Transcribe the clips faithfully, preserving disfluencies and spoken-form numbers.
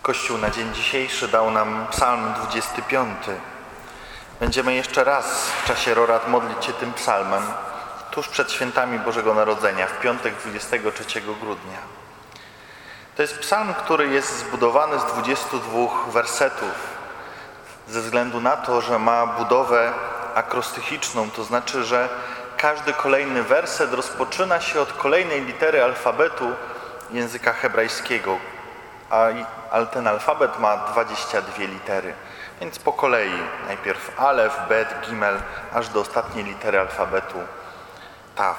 Kościół na dzień dzisiejszy dał nam psalm dwudziesty piąty. Będziemy jeszcze raz w czasie rorat modlić się tym psalmem, tuż przed świętami Bożego Narodzenia, w piątek dwudziestego trzeciego grudnia. To jest psalm, który jest zbudowany z dwudziestu dwóch wersetów, ze względu na to, że ma budowę akrostychiczną, to znaczy, że każdy kolejny werset rozpoczyna się od kolejnej litery alfabetu języka hebrajskiego, a ten alfabet ma dwadzieścia dwie litery. Więc po kolei najpierw alef, bet, gimel, aż do ostatniej litery alfabetu taf.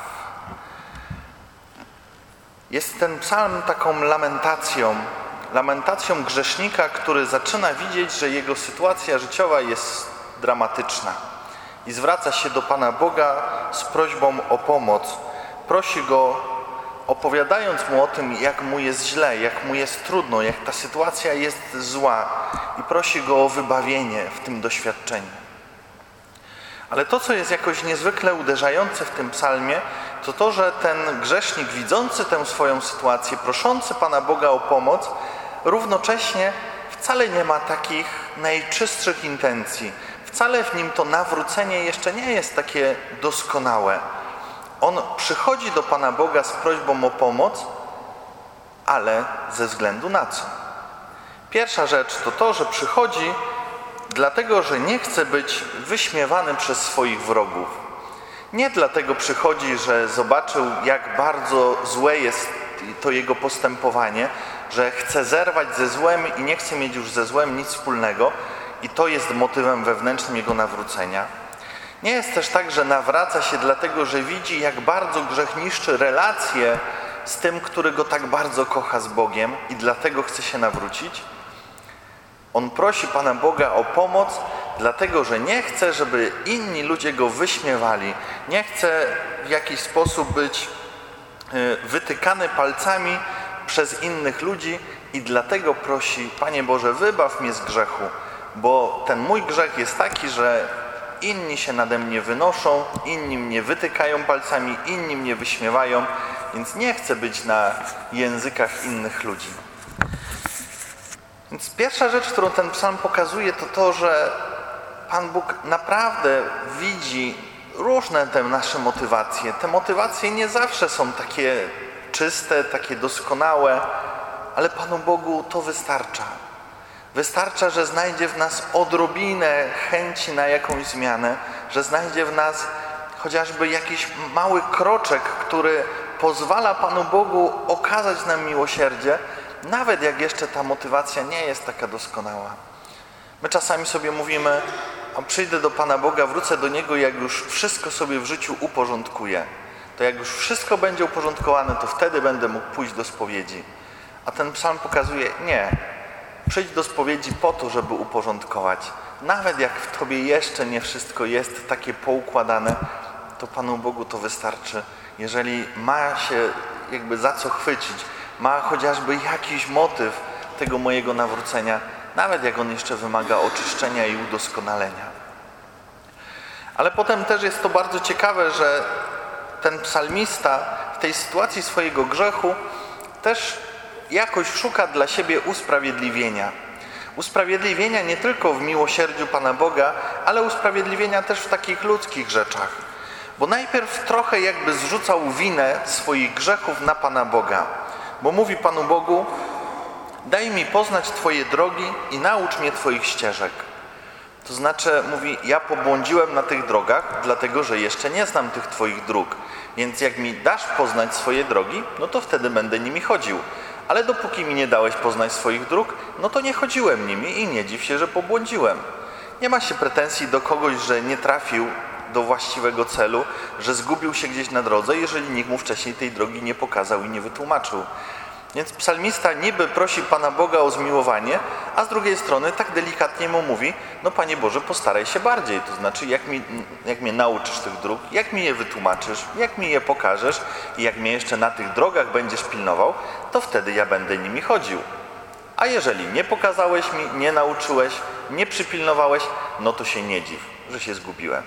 Jest ten psalm taką lamentacją, lamentacją grzesznika, który zaczyna widzieć, że jego sytuacja życiowa jest dramatyczna i zwraca się do Pana Boga z prośbą o pomoc. Prosi Go, opowiadając Mu o tym, jak Mu jest źle, jak Mu jest trudno, jak ta sytuacja jest zła i prosi Go o wybawienie w tym doświadczeniu. Ale to, co jest jakoś niezwykle uderzające w tym psalmie, to to, że ten grzesznik, widzący tę swoją sytuację, proszący Pana Boga o pomoc, równocześnie wcale nie ma takich najczystszych intencji. Wcale w nim to nawrócenie jeszcze nie jest takie doskonałe. On przychodzi do Pana Boga z prośbą o pomoc, ale ze względu na co? Pierwsza rzecz to to, że przychodzi dlatego, że nie chce być wyśmiewany przez swoich wrogów. Nie dlatego przychodzi, że zobaczył, jak bardzo złe jest to jego postępowanie, że chce zerwać ze złem i nie chce mieć już ze złem nic wspólnego i to jest motywem wewnętrznym jego nawrócenia. Nie jest też tak, że nawraca się dlatego, że widzi, jak bardzo grzech niszczy relacje z tym, który go tak bardzo kocha z Bogiem i dlatego chce się nawrócić. On prosi Pana Boga o pomoc, dlatego, że nie chce, żeby inni ludzie go wyśmiewali. Nie chce w jakiś sposób być wytykany palcami przez innych ludzi i dlatego prosi: Panie Boże, wybaw mnie z grzechu, bo ten mój grzech jest taki, że inni się nade mnie wynoszą, inni mnie wytykają palcami, inni mnie wyśmiewają, więc nie chcę być na językach innych ludzi. Więc pierwsza rzecz, którą ten psalm pokazuje, to to, że Pan Bóg naprawdę widzi różne te nasze motywacje. Te motywacje nie zawsze są takie czyste, takie doskonałe, ale Panu Bogu to wystarcza. Wystarcza, że znajdzie w nas odrobinę chęci na jakąś zmianę, że znajdzie w nas chociażby jakiś mały kroczek, który pozwala Panu Bogu okazać nam miłosierdzie, nawet jak jeszcze ta motywacja nie jest taka doskonała. My czasami sobie mówimy: a przyjdę do Pana Boga, wrócę do Niego, jak już wszystko sobie w życiu uporządkuję. To jak już wszystko będzie uporządkowane, to wtedy będę mógł pójść do spowiedzi. A ten psalm pokazuje: nie. Przyjdź do spowiedzi po to, żeby uporządkować. Nawet jak w tobie jeszcze nie wszystko jest takie poukładane, to Panu Bogu to wystarczy. Jeżeli ma się jakby za co chwycić, ma chociażby jakiś motyw tego mojego nawrócenia, nawet jak on jeszcze wymaga oczyszczenia i udoskonalenia. Ale potem też jest to bardzo ciekawe, że ten psalmista w tej sytuacji swojego grzechu też jakoś szuka dla siebie usprawiedliwienia. Usprawiedliwienia nie tylko w miłosierdziu Pana Boga, ale usprawiedliwienia też w takich ludzkich rzeczach. Bo najpierw trochę jakby zrzucał winę swoich grzechów na Pana Boga. Bo mówi Panu Bogu: daj mi poznać Twoje drogi i naucz mnie Twoich ścieżek. To znaczy mówi: ja pobłądziłem na tych drogach, dlatego że jeszcze nie znam tych Twoich dróg. Więc jak mi dasz poznać swoje drogi, no to wtedy będę nimi chodził. Ale dopóki mi nie dałeś poznać swoich dróg, no to nie chodziłem nimi i nie dziw się, że pobłądziłem. Nie ma się pretensji do kogoś, że nie trafił do właściwego celu, że zgubił się gdzieś na drodze, jeżeli nikt mu wcześniej tej drogi nie pokazał i nie wytłumaczył. Więc psalmista niby prosi Pana Boga o zmiłowanie, a z drugiej strony tak delikatnie mu mówi: no Panie Boże, postaraj się bardziej, to znaczy jak, mi, jak mnie nauczysz tych dróg, jak mi je wytłumaczysz, jak mi je pokażesz i jak mnie jeszcze na tych drogach będziesz pilnował, to wtedy ja będę nimi chodził. A jeżeli nie pokazałeś mi, nie nauczyłeś, nie przypilnowałeś, no to się nie dziw, że się zgubiłem.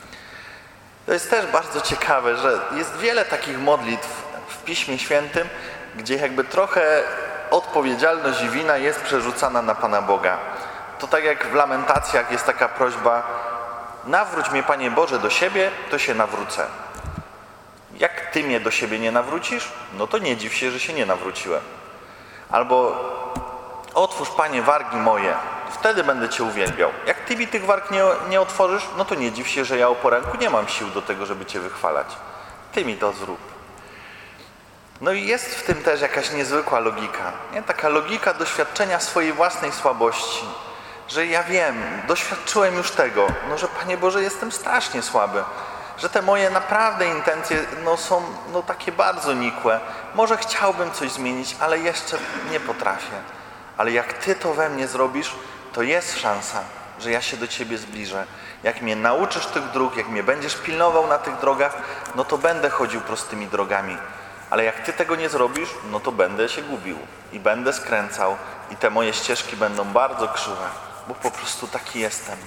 To jest też bardzo ciekawe, że jest wiele takich modlitw w Piśmie Świętym, gdzie jakby trochę odpowiedzialność i wina jest przerzucana na Pana Boga. To tak jak w lamentacjach jest taka prośba: nawróć mnie, Panie Boże, do siebie, to się nawrócę. Jak Ty mnie do siebie nie nawrócisz, no to nie dziw się, że się nie nawróciłem. Albo otwórz, Panie, wargi moje, wtedy będę Cię uwielbiał. Jak Ty mi tych warg nie, nie otworzysz, no to nie dziw się, że ja o poranku nie mam sił do tego, żeby Cię wychwalać. Ty mi to zrób. No i jest w tym też jakaś niezwykła logika. Nie? Taka logika doświadczenia swojej własnej słabości. Że ja wiem, doświadczyłem już tego, no, że Panie Boże, jestem strasznie słaby. Że te moje naprawdę intencje no, są no, takie bardzo nikłe. Może chciałbym coś zmienić, ale jeszcze nie potrafię. Ale jak Ty to we mnie zrobisz, to jest szansa, że ja się do Ciebie zbliżę. Jak mnie nauczysz tych dróg, jak mnie będziesz pilnował na tych drogach, no to będę chodził prostymi drogami. Ale jak Ty tego nie zrobisz, no to będę się gubił i będę skręcał i te moje ścieżki będą bardzo krzywe, bo po prostu taki jestem.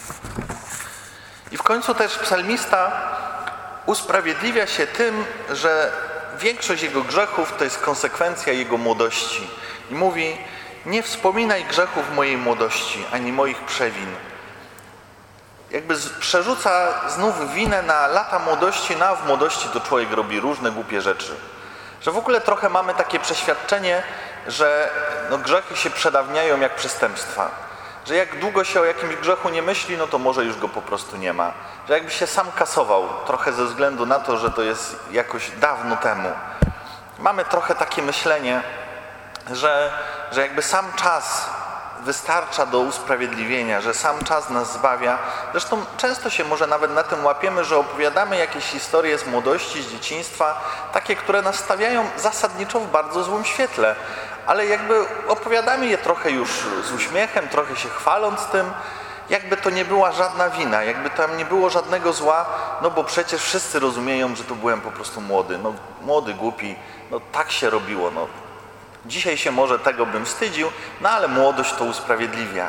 I w końcu też psalmista usprawiedliwia się tym, że większość jego grzechów to jest konsekwencja jego młodości. I mówi: nie wspominaj grzechów mojej młodości, ani moich przewin. Jakby z, przerzuca znów winę na lata młodości, no a w młodości to człowiek robi różne głupie rzeczy. Że w ogóle trochę mamy takie przeświadczenie, że no, grzechy się przedawniają jak przestępstwa. Że jak długo się o jakimś grzechu nie myśli, no to może już go po prostu nie ma. Że jakby się sam kasował, trochę ze względu na to, że to jest jakoś dawno temu. Mamy trochę takie myślenie, że, że jakby sam czas wystarcza do usprawiedliwienia, że sam czas nas zbawia. Zresztą często się może nawet na tym łapiemy, że opowiadamy jakieś historie z młodości, z dzieciństwa, takie, które nas stawiają zasadniczo w bardzo złym świetle. Ale jakby opowiadamy je trochę już z uśmiechem, trochę się chwaląc tym, jakby to nie była żadna wina, jakby tam nie było żadnego zła, no bo przecież wszyscy rozumieją, że to byłem po prostu młody, no młody, głupi, no tak się robiło, no. Dzisiaj się może tego bym wstydził, no ale młodość to usprawiedliwia.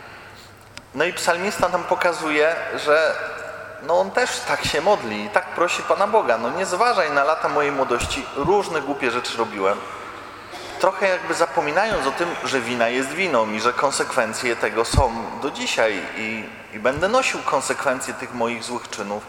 No i psalmista nam pokazuje, że no on też tak się modli i tak prosi Pana Boga. No nie zważaj na lata mojej młodości, różne głupie rzeczy robiłem. Trochę jakby zapominając o tym, że wina jest winą i że konsekwencje tego są do dzisiaj i, i będę nosił konsekwencje tych moich złych czynów.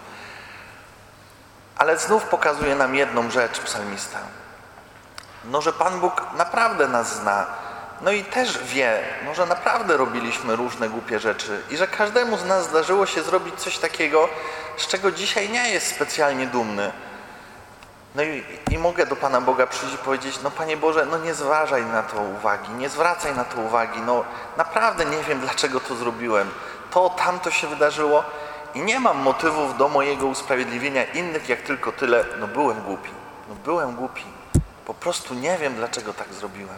Ale znów pokazuje nam jedną rzecz psalmista. No, że Pan Bóg naprawdę nas zna. No i też wie, no, że naprawdę robiliśmy różne głupie rzeczy i że każdemu z nas zdarzyło się zrobić coś takiego, z czego dzisiaj nie jest specjalnie dumny. No i, i mogę do Pana Boga przyjść i powiedzieć: no Panie Boże, no nie zważaj na to uwagi, nie zwracaj na to uwagi, no naprawdę nie wiem, dlaczego to zrobiłem. To, tamto się wydarzyło i nie mam motywów do mojego usprawiedliwienia innych, jak tylko tyle: no byłem głupi, no byłem głupi. Po prostu nie wiem, dlaczego tak zrobiłem.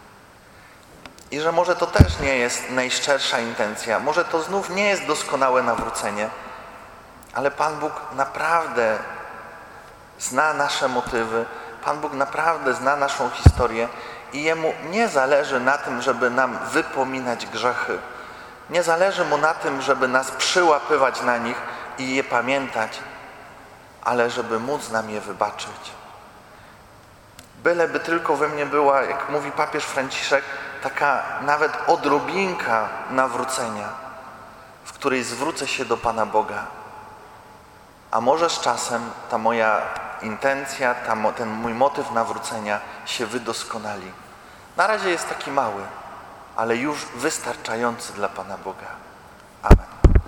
I że może to też nie jest najszczersza intencja, może to znów nie jest doskonałe nawrócenie, ale Pan Bóg naprawdę zna nasze motywy, Pan Bóg naprawdę zna naszą historię i Jemu nie zależy na tym, żeby nam wypominać grzechy. Nie zależy Mu na tym, żeby nas przyłapywać na nich i je pamiętać, ale żeby móc nam je wybaczyć. Byleby tylko we mnie była, jak mówi papież Franciszek, taka nawet odrobinka nawrócenia, w której zwrócę się do Pana Boga. A może z czasem ta moja intencja, ta, ten mój motyw nawrócenia się wydoskonali. Na razie jest taki mały, ale już wystarczający dla Pana Boga.